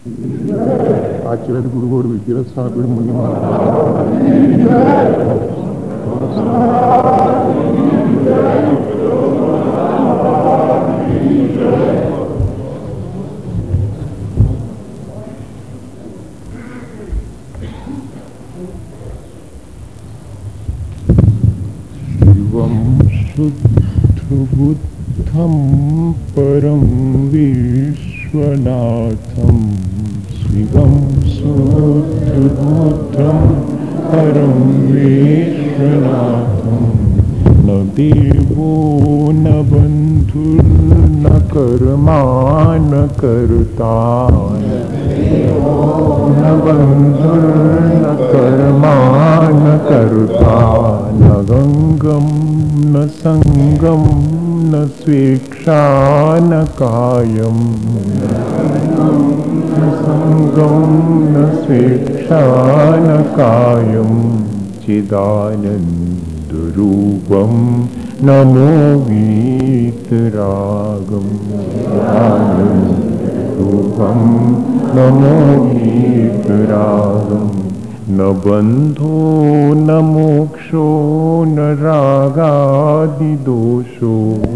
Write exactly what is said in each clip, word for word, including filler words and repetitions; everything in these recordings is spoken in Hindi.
ಆಚರಣೆ ಗುರುಗೋಡು ವಿದ್ಯೆ ಸಾಕು ಮುನಿ ಶಿವಂ ಶುದ್ಧಬುದ್ಧಂ ಪರಂ ವಿಶ್ವನಾಥಂ ಶಿವಂ ಶುದ್ಧಬುದ್ಧಂ ಪರಂ ವಿಶ್ವನಾಥಂ ನ ದೇವೋ ನ ಬಂಧುರ್ನ ಕರ್ಮಾ ನ ಕರ್ತಾ ನ ಬಂಧುರ್ನ ಕರ್ಮಾ ನ ಕರ್ತಾ ನ ಗಂಗಂ ನ ಸಂಗಂ ನ ಸ್ವೇಕ್ಷಾ ನ ಕಾಯಂ ನ ಸಂಗಂ ನ ಸ್ವೇಕ್ಷಾ ನ ಕಾಯಂ ಚಿದಾನಂದರೂಪಂ ನಮೋ वीतरागं चिदानन्दरूपं नमो वीतरागं न बन्धो न मोक्षो न रागादिदोषो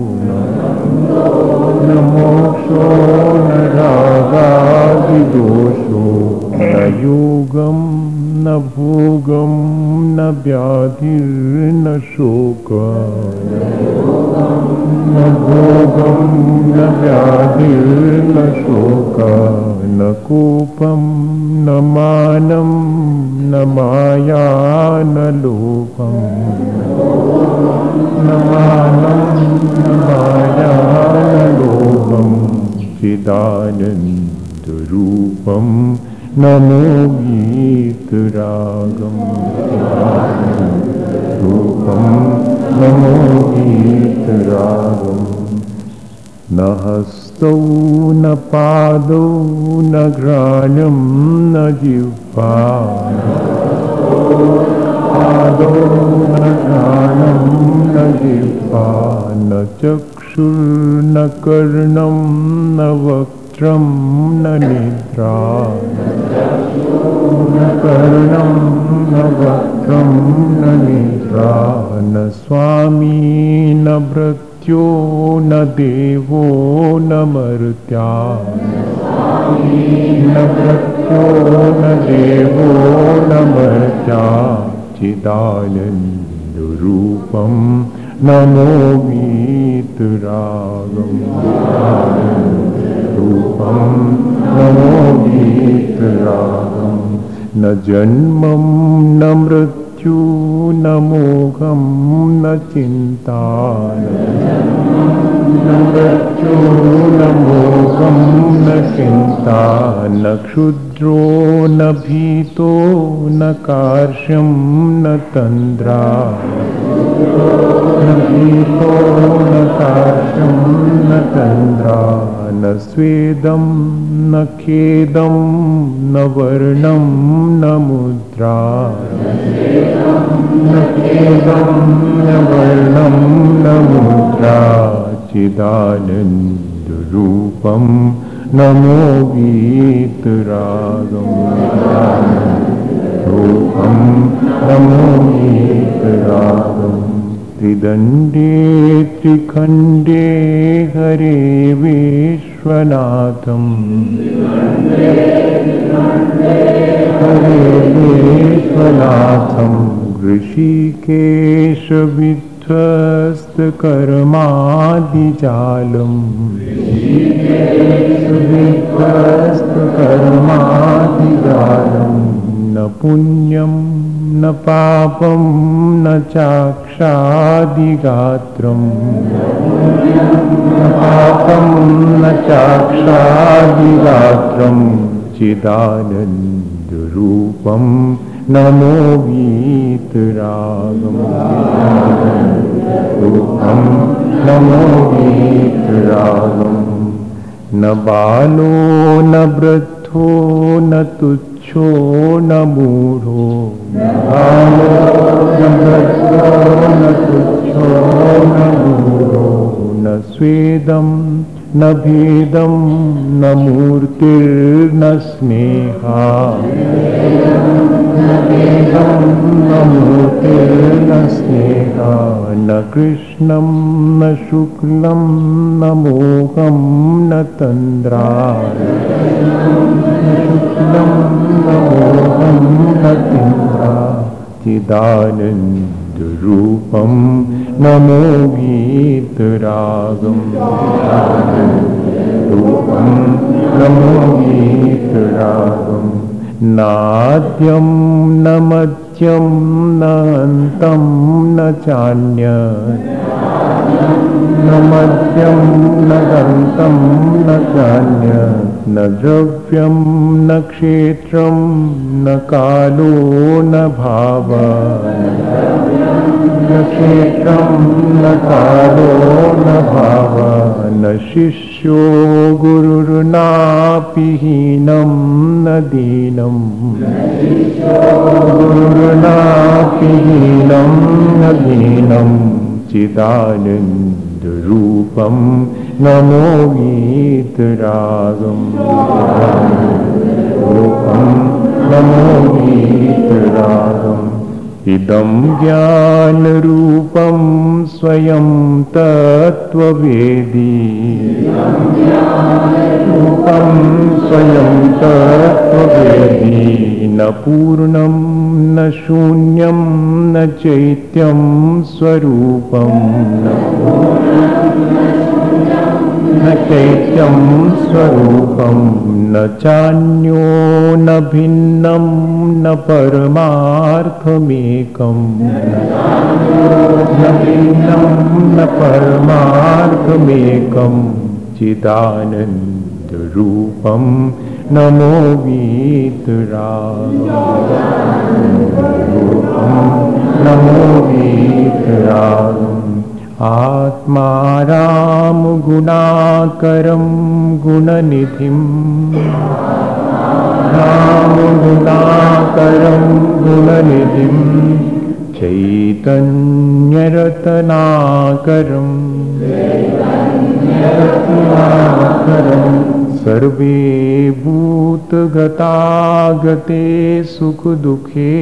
न मोक्षो न रागादिदोषो न योगं न भोगं न व्याधिर्न शोकः न भोगं न व्याधिर्न शोकः न कोपं न मानं न माया न लोभं न मानं न माया न लोभं चिदानन्दरूपं नमो वीतरागं चिदानन्दरूपं नमो वीतरागं न हस्तौ न पादौ न घ्राणं न जिह्वा पादौ न घ्राणं न जिह्वा न चक्षुर्न कर्णं न वक्त्रं न निद्रा न कर्णं न वक्त्रं न निद्रा न स्वामी न भृत्यो न देवो न मर्त्या न भृत्यो न देवो न मर्त्या चिदानन्दरूपं नमो वीतरागं चिदानन्दरूपं नमो वीतरागं न जन्मं न मृत्यु न मोहं न चिन्ता न मृत्यु न मोहं न चिन्ता न क्षुद्रो न भीतो न कार्श्यं न तन्द्रा न भीतो न कार्श्यं न तन्द्रा न स्वेदं न खेदं न वर्णं न मुद्रा न खेदं न वर्णं न मुद्रा चिदानन्दरूपं नमो वीतरागं चिदानन्दरूपं नमो वीतरागं त्रिदण्डे त्रिखण्डे हरे विश्वनाथं हरे विश्वनाथं ऋषिकेश विध्वस्तकर्मादिजालं विध्वस्तकर्मादिजालं न पुण्यं न पापं न चाक्षादिगात्रं न पापं न चाक्षादिगात्रं चिदानन्दरूपं नमो वीतरागं चिदानन्दरूपं नमो वीतरागं न बालो न वृद्धो न तुच्छो न मूढो न बालो न वृद्धो न तुच्छो न मूढो न स्वेदं न भेदं न मूर्तिर्न स्नेहा न भेदं न मूर्तिर्न स्नेहा न कृष्णं न शुक्लं न मोहं न तन्द्रा शुक्लं न मोहं न तन्द्रा चिदानन्दरूपं नमो गीतरागम् रूपं नमो गीतरागम् नाद्यं न मध्यं न अन्तं न चान्यत् न मध्यं न अन्तं न चान्यत् न द्रव्यं न क्षेत्रं न कालो न भावः न क्षेत्रं न कालो न भावः न शिष्यो गुरुर्नापि हीनं न दीनं गुरुर्नापि हीनं न दीनं चिदानन्दरूपं नमो गीतरागम् रूपं नमो गीतरागम् इदं ज्ञानरूपं स्वयं तत्त्ववेदी रूपं स्वयं तत्त्ववेदी न पूर्णं न शून्यं न चैत्यं स्वरूपं न चैत्यं स्वरूपं न चान्यो न भिन्नं न परमार्थमेकं न भिन्नं न परमार्थमेकं चिदानन्दरूपं नमो वीतरागम् नमो वीतरागम् आत्माराम गुणाकरं गुणनिधिं राम गुणाकरं गुणनिधिं चैतन्यरत्नाकरं रत्नाकरं सर्वे भूतगतागते सुखदुःखे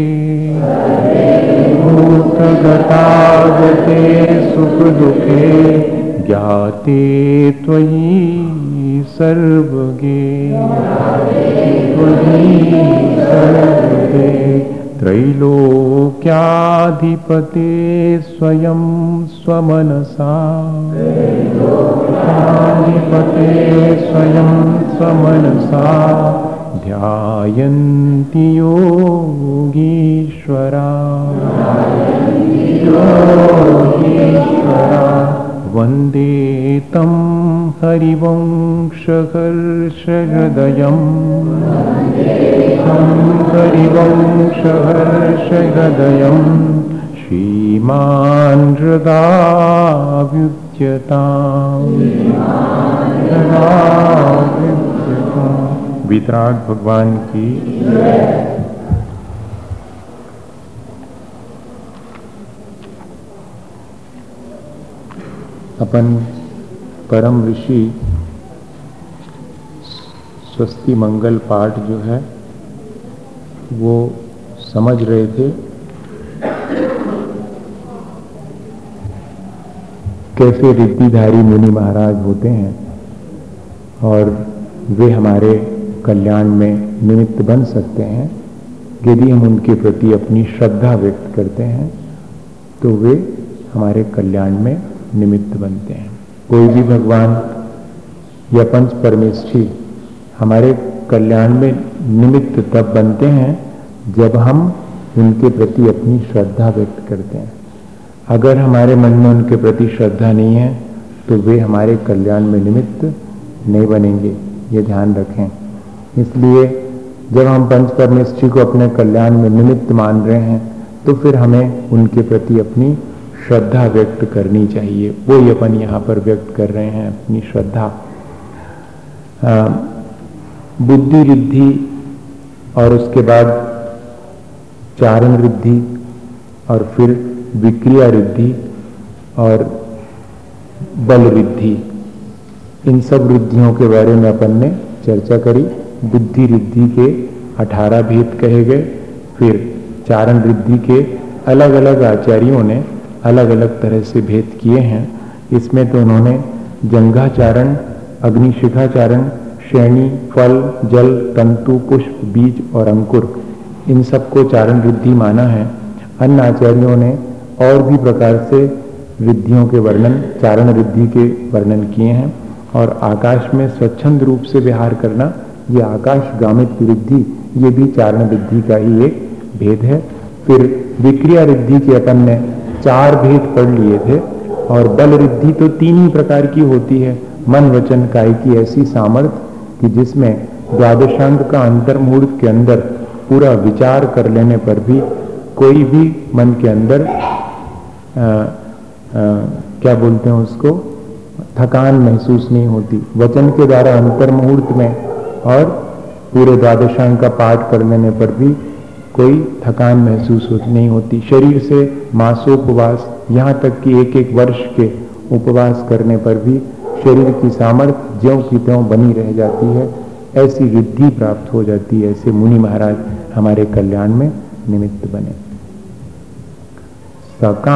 भूतगतागते सुखदुःखे ज्ञाते त्वयि सर्वगे त्वयि सर्वगे त्रैलोक्याधिपते स्वयं स्वमनसा त्रैलोक्याधिपते स्वयं स्वमनसा ध्यायन्ति योगीश्वरा योगीश्वरा वन्दे तं हरिवंशहर्षहृदयम् तं हरिवंशहर्षहृदयम् श्रीमान् हृदा विद्यताम् हृदा विद्यताम्। वितराग भगवान की अपन परम ऋषि स्वस्ति मंगल पाठ जो है वो समझ रहे थे। कैसे रिद्धिधारी मुनि महाराज होते हैं और वे हमारे कल्याण में निमित्त बन सकते हैं यदि हम उनके प्रति अपनी श्रद्धा व्यक्त करते हैं तो वे हमारे कल्याण में निमित्त बनते हैं। कोई भी भगवान या पंच परमेष्ठी हमारे कल्याण में निमित्त तब बनते हैं जब हम उनके प्रति अपनी श्रद्धा व्यक्त करते हैं। अगर हमारे मन में उनके प्रति श्रद्धा नहीं है तो वे हमारे कल्याण में निमित्त नहीं बनेंगे, ये ध्यान रखें। इसलिए जब हम पंच परमेष्ठी को अपने कल्याण में निमित्त मान रहे हैं तो फिर हमें उनके प्रति अपनी श्रद्धा व्यक्त करनी चाहिए। वो ही अपन यहाँ पर व्यक्त कर रहे हैं अपनी श्रद्धा। बुद्धि रिद्धि और उसके बाद चारण रिद्धि और फिर विक्रिया रिद्धि और बल रिद्धि, इन सब रिद्धियों के बारे में अपन ने चर्चा करी। बुद्धि रिद्धि के अठारह भेद कहे गए। फिर चारण रिद्धि के अलग अलग आचार्यों ने अलग अलग तरह से भेद किए हैं। इसमें तो उन्होंने जंघाचारण, अग्निशिखाचारण, श्रेणी, फल, जल, तंतु, पुष्प, बीज और अंकुर, इन सबको चारण रिद्धि माना है। अन्य आचार्यों ने और भी प्रकार से रिद्धियों के वर्णन, चारण रिद्धि के वर्णन किए हैं। और आकाश में स्वच्छंद रूप से विहार करना, ये आकाशगामित रिद्धि, ये भी चारण रिद्धि का ही एक भेद है। फिर विक्रिया रिद्धि के अपन ने चार भेद पढ़ लिए थे। और बल रिद्धि तो तीन ही प्रकार की होती है। मन, वचन, काय की ऐसी सामर्थ्य कि जिसमें द्वादशांग का अंतर्मुहूर्त के अंदर पूरा विचार कर लेने पर भी कोई भी मन के अंदर आ, आ, क्या बोलते हैं उसको, थकान महसूस नहीं होती। वचन के द्वारा अंतर्मुहूर्त में और पूरे द्वादशांग का पाठ कर लेने पर भी कोई थकान महसूस नहीं होती। शरीर से मासोपवास, यहाँ तक कि एक एक वर्ष के उपवास करने पर भी शरीर की सामर्थ्य ज्यों की त्यों बनी रह जाती है। ऐसी रिद्धि प्राप्त हो जाती है। ऐसे मुनि महाराज हमारे कल्याण में निमित्त बने। सका